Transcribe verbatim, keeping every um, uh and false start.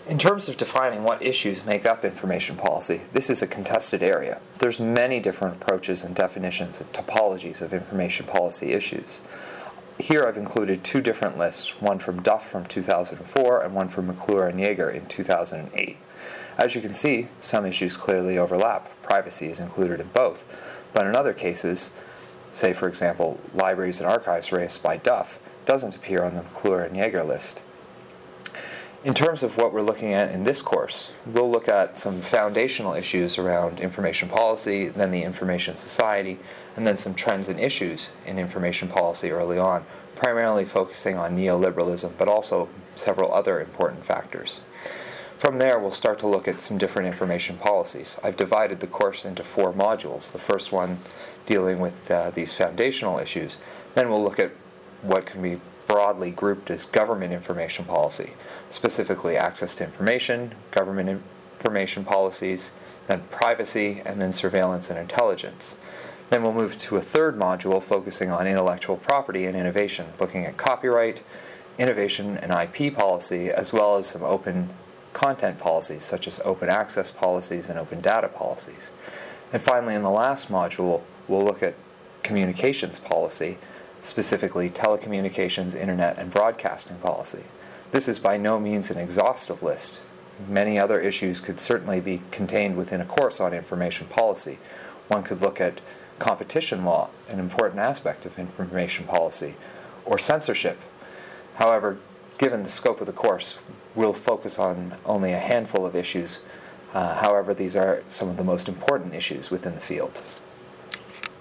In terms of defining what issues make up information policy, this is a contested area. There's many different approaches and definitions and topologies of information policy issues. Here I've included two different lists, one from Duff from two thousand four and one from McClure and Yeager in two thousand eight. As you can see, some issues clearly overlap. Privacy is included in both, but in other cases, say for example, libraries and archives raised by Duff, doesn't appear on the McClure and Yeager list. In terms of what we're looking at in this course, we'll look at some foundational issues around information policy, then the information society, and then some trends and issues in information policy early on, primarily focusing on neoliberalism, but also several other important factors. From there, we'll start to look at some different information policies. I've divided the course into four modules. The first one dealing with uh, these foundational issues. Then we'll look at what can be broadly grouped as government information policy, specifically access to information, government information policies, then privacy, and then surveillance and intelligence. Then we'll move to a third module focusing on intellectual property and innovation, looking at copyright, innovation and I P policy, as well as some open content policies, such as open access policies and open data policies. And finally, in the last module, we'll look at communications policy, specifically telecommunications, internet, and broadcasting policy. This is by no means an exhaustive list. Many other issues could certainly be contained within a course on information policy. One could look at competition law, an important aspect of information policy, or censorship. However, given the scope of the course, we'll focus on only a handful of issues. Uh, however, these are some of the most important issues within the field.